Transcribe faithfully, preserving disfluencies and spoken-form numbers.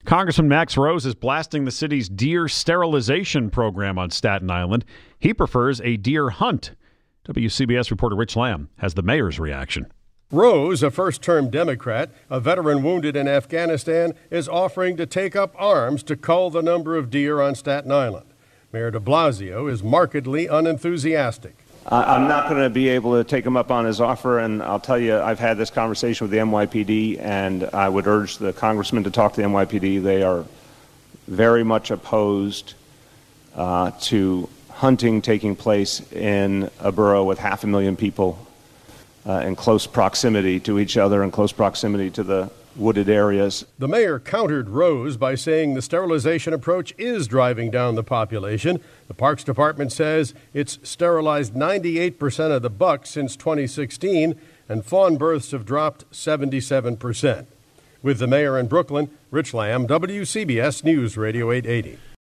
Congressman Max Rose is blasting the city's deer sterilization program on Staten Island. He prefers a deer hunt. W C B S reporter Rich Lamb has the mayor's reaction. Rose, a first-term Democrat, a veteran wounded in Afghanistan, is offering to take up arms to cull the number of deer on Staten Island. Mayor de Blasio is markedly unenthusiastic. I'm not going to be able to take him up on his offer, and I'll tell you, I've had this conversation with the N Y P D, and I would urge the congressman to talk to the N Y P D. They are very much opposed uh, to hunting taking place in a borough with half a million people uh, in close proximity to each other, in close proximity to the wooded areas. The mayor countered Rose by saying the sterilization approach is driving down the population. The Parks Department says it's sterilized ninety-eight percent of the bucks since twenty sixteen, and fawn births have dropped seventy-seven percent. With the mayor in Brooklyn, Rich Lamb, W C B S News Radio eight eighty.